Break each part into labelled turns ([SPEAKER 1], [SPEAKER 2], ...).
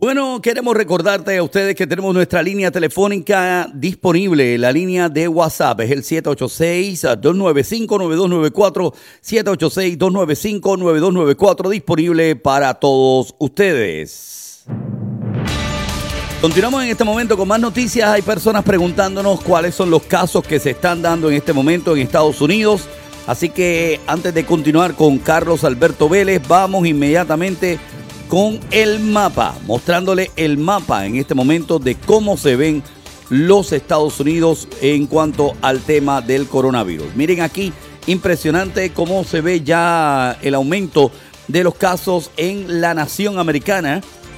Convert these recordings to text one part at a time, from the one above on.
[SPEAKER 1] Bueno, queremos recordarte a ustedes que tenemos nuestra línea telefónica disponible, la línea de WhatsApp es el 786-295-9294, 786-295-9294, disponible para todos ustedes. Continuamos en este momento con más noticias. Hay personas preguntándonos cuáles son los casos que se están dando en este momento en Estados Unidos. Así que antes de continuar con Carlos Alberto Vélez, vamos inmediatamente con el mapa, mostrándole el mapa en este momento de cómo se ven los Estados Unidos en cuanto al tema del coronavirus. Miren aquí, impresionante cómo se ve ya el aumento de los casos en la nación americana.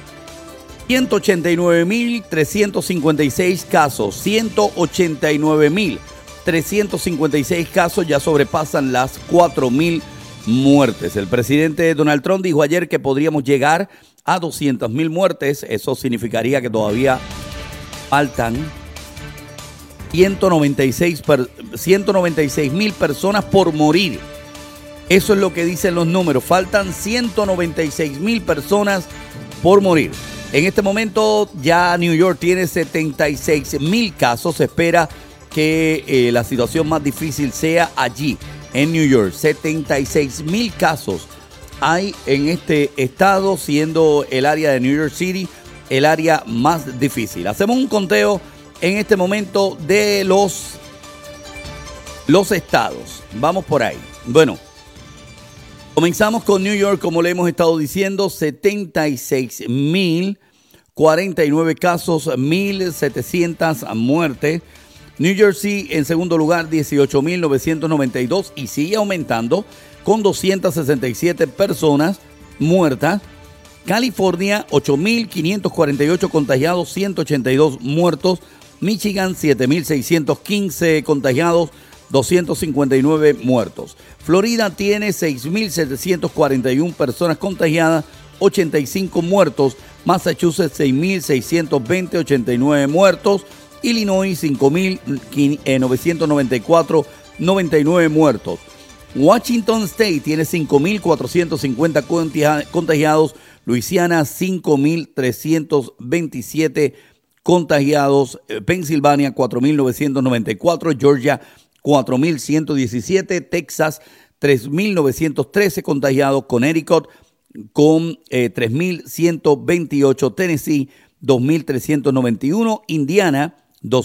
[SPEAKER 1] 189.356 casos, 189.356 casos ya sobrepasan las 4.000 muertes. El presidente Donald Trump dijo ayer que podríamos llegar a 200.000 muertes. Eso significaría que todavía faltan 196.000 personas por morir. Eso es lo que dicen los números. Faltan 196.000 personas por morir. En este momento ya New York tiene 76.000 casos. Se espera que la situación más difícil sea allí, en New York. 76.000 casos hay en este estado, siendo el área de New York City el área más difícil. Hacemos un conteo en este momento de los estados. Vamos por ahí. Bueno, comenzamos con New York, como le hemos estado diciendo, 76.049 casos, 1.700 muertes. New Jersey en segundo lugar, 18.992 y sigue aumentando con 267 personas muertas. California, 8.548 contagiados, 182 muertos. Michigan, 7.615 contagiados, 259 muertos. Florida tiene 6.741 personas contagiadas, 85 muertos. Massachusetts, 6.620, 89 muertos. Illinois, 5.994, 99 muertos. Washington State tiene 5.450 contagiados. Luisiana, 5.327 contagiados. Pensilvania, 4.994. Georgia, 4.117. Texas, 3.913 contagiados. Connecticut, con 3.128. Tennessee, 2.391. Indiana,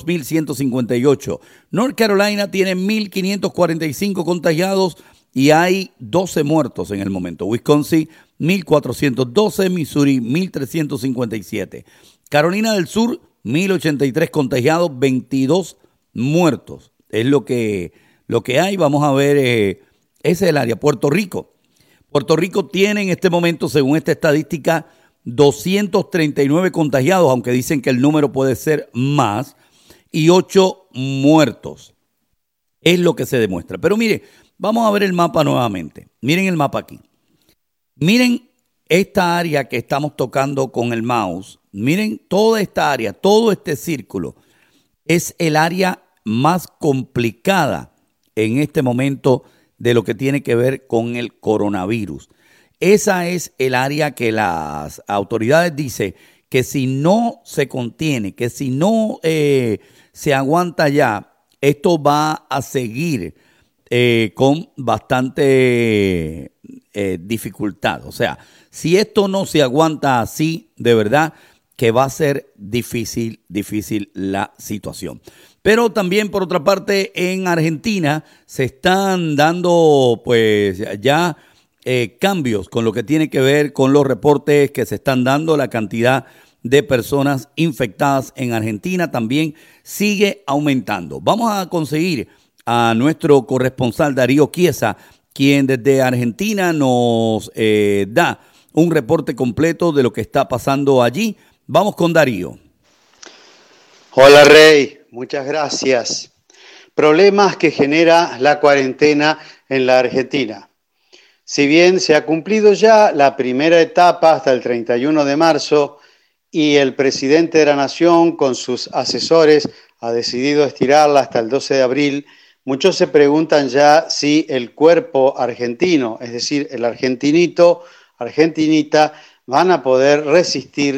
[SPEAKER 1] 2.158. North Carolina tiene 1.545 contagiados y hay 12 muertos en el momento. Wisconsin, 1.412. Missouri, 1.357. Carolina del Sur, 1.083 contagiados, 22 muertos. Es lo que hay. Vamos a ver, ese es el área. Puerto Rico. Puerto Rico tiene en este momento, según esta estadística, 239 contagiados, aunque dicen que el número puede ser más, y 8 muertos. Es lo que se demuestra. Pero mire, vamos a ver el mapa nuevamente. Miren el mapa aquí. Miren esta área que estamos tocando con el mouse. Miren toda esta área, todo este círculo. Es el área más complicada en este momento de lo que tiene que ver con el coronavirus. Esa es el área que las autoridades dicen que si no se contiene, que si no se aguanta ya, esto va a seguir con bastante dificultad. O sea, si esto no se aguanta así, de verdad que va a ser difícil la situación. Pero también, por otra parte, en Argentina se están dando pues ya cambios con lo que tiene que ver con los reportes que se están dando. La cantidad de personas infectadas en Argentina también sigue aumentando. Vamos a conseguir a nuestro corresponsal Darío Chiesa, quien desde Argentina nos da un reporte completo de lo que está pasando allí. Vamos con Darío.
[SPEAKER 2] Hola Rey, muchas gracias. Problemas que genera la cuarentena en la Argentina. Si bien se ha cumplido ya la primera etapa hasta el 31 de marzo y el presidente de la Nación con sus asesores ha decidido estirarla hasta el 12 de abril, muchos se preguntan ya si el cuerpo argentino, es decir, el argentinito, argentinita, van a poder resistir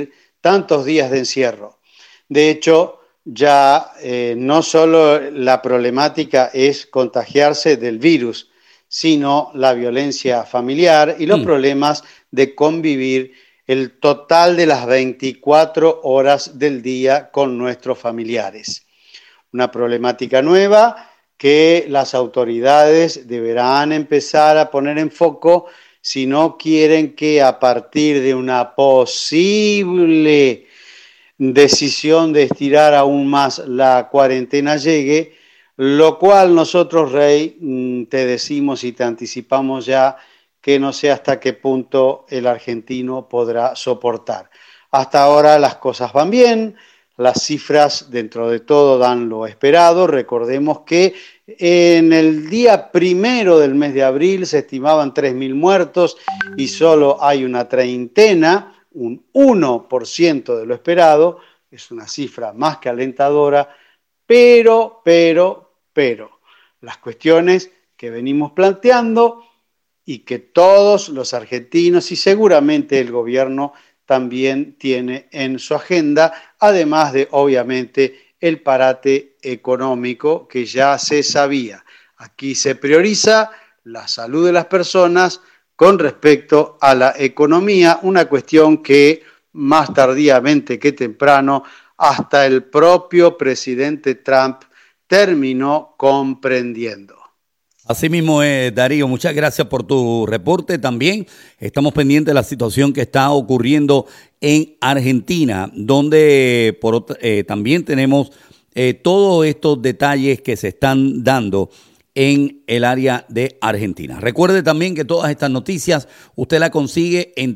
[SPEAKER 2] tantos días de encierro. De hecho, ya no solo la problemática es contagiarse del virus, sino la violencia familiar y los problemas de convivir el total de las 24 horas del día con nuestros familiares. Una problemática nueva que las autoridades deberán empezar a poner en foco si no quieren que a partir de una posible decisión de estirar aún más la cuarentena llegue, lo cual nosotros, Rey, te decimos y te anticipamos ya que no sé hasta qué punto el argentino podrá soportar. Hasta ahora las cosas van bien, las cifras dentro de todo dan lo esperado. Recordemos que en el día 1 del mes de abril se estimaban 3.000 muertos y solo hay una treintena, un 1% de lo esperado. Es una cifra más que alentadora, pero, las cuestiones que venimos planteando y que todos los argentinos y seguramente el gobierno también tiene en su agenda, además de, obviamente, el parate económico que ya se sabía. Aquí se prioriza la salud de las personas con respecto a la economía, una cuestión que más tardíamente que temprano hasta el propio presidente Trump terminó comprendiendo.
[SPEAKER 1] Así mismo es, Darío, muchas gracias por tu reporte. También estamos pendientes de la situación que está ocurriendo en Argentina, donde también tenemos todos estos detalles que se están dando en el área de Argentina. Recuerde también que todas estas noticias usted las consigue en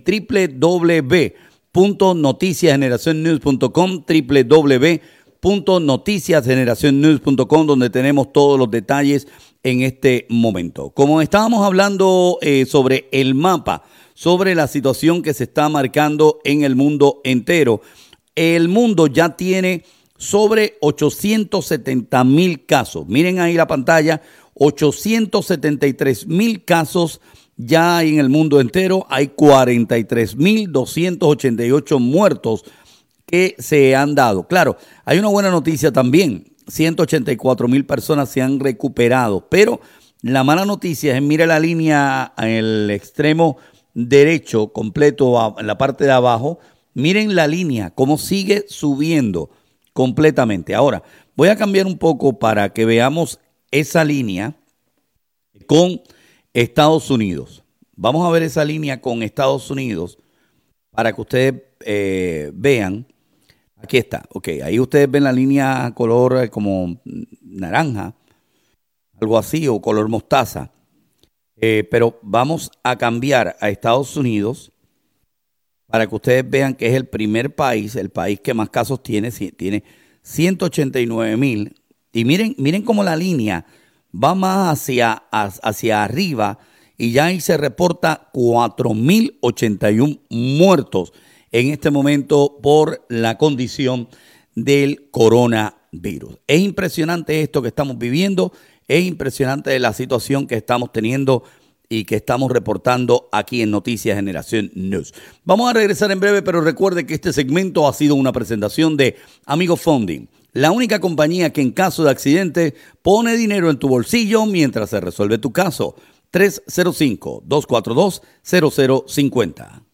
[SPEAKER 1] www.noticiasgeneracionnews.com, www.noticiasgeneracionnews.com, donde tenemos todos los detalles en este momento. Como estábamos hablando sobre el mapa, sobre la situación que se está marcando en el mundo entero, el mundo ya tiene sobre 870,000 casos. Miren ahí la pantalla, 873,000 casos ya en el mundo entero. Hay 43,288 muertos que se han dado. Claro, hay una buena noticia también. 184,000 personas se han recuperado, pero la mala noticia es, mire la línea en el extremo derecho completo, en la parte de abajo, miren la línea, cómo sigue subiendo completamente. Ahora, voy a cambiar un poco para que veamos esa línea con Estados Unidos. Vamos a ver esa línea con Estados Unidos para que ustedes vean. Aquí está, ok, ahí ustedes ven la línea color como naranja, algo así, o color mostaza. Pero vamos a cambiar a Estados Unidos para que ustedes vean que es el primer país, el país que más casos tiene 189,000. Y miren cómo la línea va más hacia arriba y ya ahí se reporta 4,081 muertos en este momento por la condición del coronavirus. Es impresionante esto que estamos viviendo, es impresionante la situación que estamos teniendo y que estamos reportando aquí en Noticias Generación News. Vamos a regresar en breve, pero recuerde que este segmento ha sido una presentación de Amigo Funding, la única compañía que en caso de accidente pone dinero en tu bolsillo mientras se resuelve tu caso. 305-242-0050.